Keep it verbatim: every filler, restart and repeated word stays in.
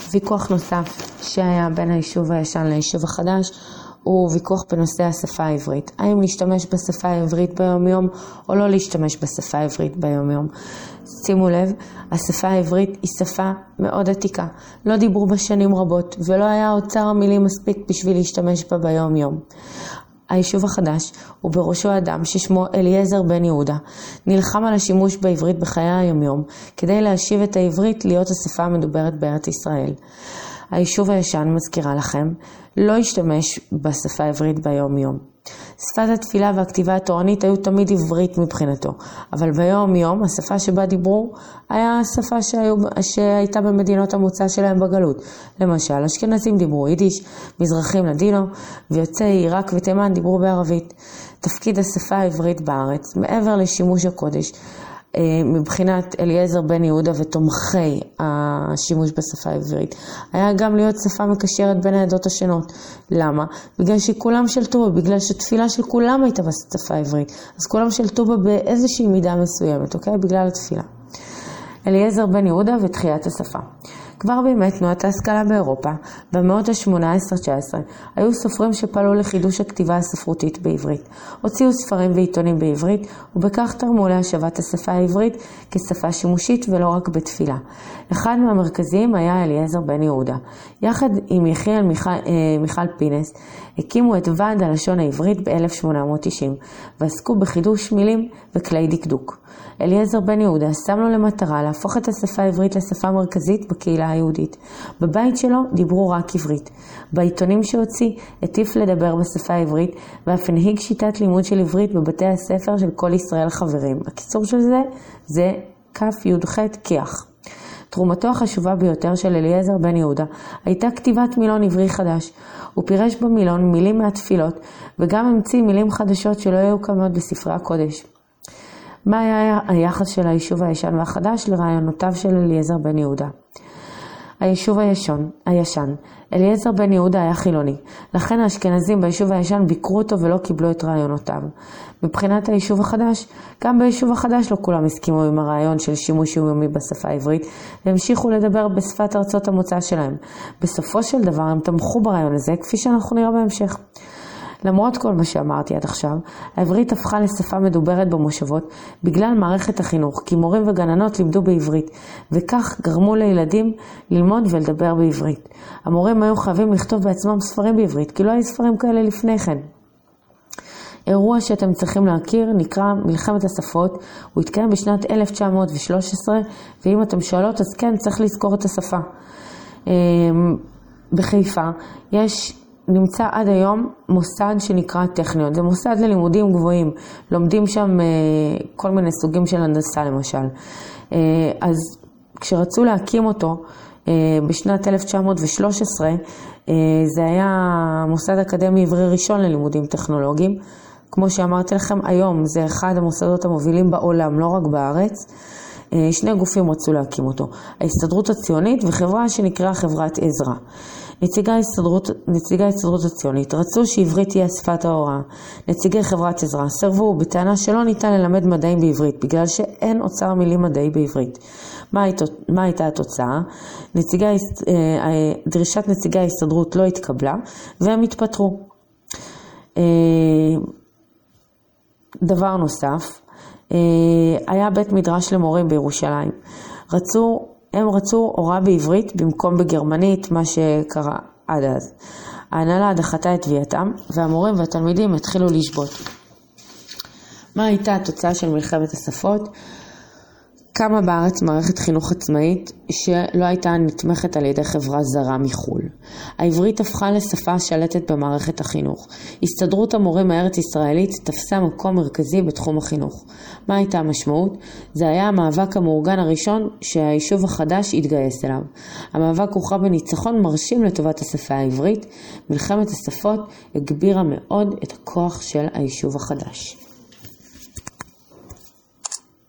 ויכוח נוסף שהיה בין היישוב הישן ליישוב החדש הוא ויכוח בנושא השפה העברית. האם להשתמש בשפה העברית ביום יום או לא להשתמש בשפה העברית ביום יום. שימו לב, השפה העברית היא שפה מאוד עתיקה. לא דיברו בה שנים רבות ולא היה אוצר המילים מספיק בשביל להשתמש בה ביום יום. היישוב החדש הוא בראשו אדם ששמו אליעזר בן יהודה. נלחם על השימוש בעברית בחיי היומיום כדי להשיב את העברית להיות השפה המדוברת בארץ ישראל. היישוב הישן, מזכירה לכם, לא השתמש בשפה העברית ביום יום. שפת התפילה והכתיבה התורנית היו תמיד עברית מבחינתו, אבל ביום יום השפה שבה דיברו היה השפה שהיו, שהייתה במדינות המוצא שלהם בגלות. למשל, אשכנזים דיברו יידיש, מזרחים לדינו, ויוצאי עיראק ותימן דיברו בערבית. תפקיד השפה העברית בארץ, מעבר לשימוש הקודש, מבחינת אליעזר בן יהודה ותומכי השימוש בשפה העברית, היה גם להיות שפה מקשרת בין העדות השונות. למה? בגלל שכולם שלטו בה, בגלל שתפילה של כולם הייתה בשפה העברית, אז כולם שלטו בה באיזושהי מידה מסוימת, אוקיי? בגלל התפילה. אליעזר בן יהודה ותחיית השפה. כבר בימי תנועת ההשכלה באירופה, במאות ה-שמונה עשרה תשע עשרה, היו סופרים שפעלו לחידוש הכתיבה הספרותית בעברית. הוציאו ספרים ועיתונים בעברית, ובכך תרמו להשבת השפה העברית כשפה שימושית ולא רק בתפילה. אחד מהמרכזיים היה אליעזר בן יהודה. יחד עם יחיאל מיכל, מיכל פינס, הקימו את ועד הלשון העברית ב-אלף שמונה מאות תשעים, ועסקו בחידוש מילים וכלי דקדוק. אליעזר בן יהודה שם לו למטרה להפוך את השפה העברית לשפה מרכזית בקהילה היהודית. בבית שלו דיברו רק עברית. בעיתונים שהוציא הטיף לדבר בשפה העברית, ואף הנהיג שיטת לימוד של עברית בבתי הספר של כל ישראל חברים. הקיצור של זה זה כף י"ח כיח. תרומתו החשובה ביותר של אליעזר בן יהודה הייתה כתיבת מילון עברי חדש. הוא פירש במילון מילים מהתפילות, וגם המציא מילים חדשות שלא היו קיימות בספרי הקודש. מה היה היחס של היישוב הישן והחדש לרעיונותיו של אליעזר בן יהודה? היישוב הישן, הישן, אליעזר בן יהודה היה חילוני, לכן האשכנזים ביישוב הישן ביקרו אותו ולא קיבלו את רעיונותיו. מבחינת היישוב החדש, גם ביישוב החדש לא כולם הסכימו עם הרעיון של שימוש יומי בשפה העברית, והמשיכו לדבר בשפת ארצות המוצא שלהם. בסופו של דבר הם תמכו ברעיון הזה, כפי שאנחנו נראה בהמשך. למרות כל מה שאמרתי עד עכשיו, העברית הפכה לשפה מדוברת במושבות בגלל מערכת החינוך, כי מורים וגננות לימדו בעברית, וכך גרמו לילדים ללמוד ולדבר בעברית. המורים היו חייבים לכתוב בעצמם ספרים בעברית, כי לא היו ספרים כאלה לפני כן. אירוע שאתם צריכים להכיר נקרא מלחמת השפות, הוא התקיים בשנת אלף תשע מאות ושלוש עשרה, ואם אתם שואלות אז כן, צריך לזכור את השפה. בחיפה יש... נמצא עד היום מוסד שנקרא טכניון. זה מוסד ללימודים גבוהים. לומדים שם uh, כל מיני סוגים של הנדסה למשל. Uh, אז כשרצו להקים אותו uh, בשנת אלף תשע מאות ושלוש עשרה, uh, זה היה מוסד אקדמי עברי ראשון ללימודים טכנולוגיים. כמו שאמרתי לכם, היום זה אחד המוסדות המובילים בעולם, לא רק בארץ. Uh, שני גופים רצו להקים אותו. ההסתדרות הציונית וחברה שנקרא חברת עזרא. נציגי ההסתדרות, נציגי ההסתדרות הציונית רצו שעברית תהיה שפת ההוראה. נציגי חברת עזרא סרבו בטענה שלא ניתן ללמד מדעים בעברית, בגלל שאין אוצר מילים מדעי בעברית. מה, היית, מה הייתה התוצאה? נציגי, דרישת נציגי ההסתדרות לא התקבלה, והם התפטרו. דבר נוסף, היה בית מדרש למורים בירושלים. רצו הם רצו הוראה בעברית במקום בגרמנית, מה שקרה עד אז. ההנהלה דחתה את תביעתם, והמורים והתלמידים התחילו לשבות. מה הייתה התוצאה של מלחמת השפות? קמה בארץ מערכת חינוך עצמאית שלא הייתה נתמכת על ידי חברה זרה מחול. העברית הפכה לשפה שלטת במערכת החינוך. הסתדרות המורים הארץ ישראלית תפסה מקום מרכזי בתחום החינוך. מה הייתה המשמעות? זה היה המאבק המאורגן הראשון שהיישוב החדש התגייס אליו. המאבק הוכרע בניצחון מרשים לטובת השפה העברית. מלחמת השפות הגבירה מאוד את הכוח של היישוב החדש.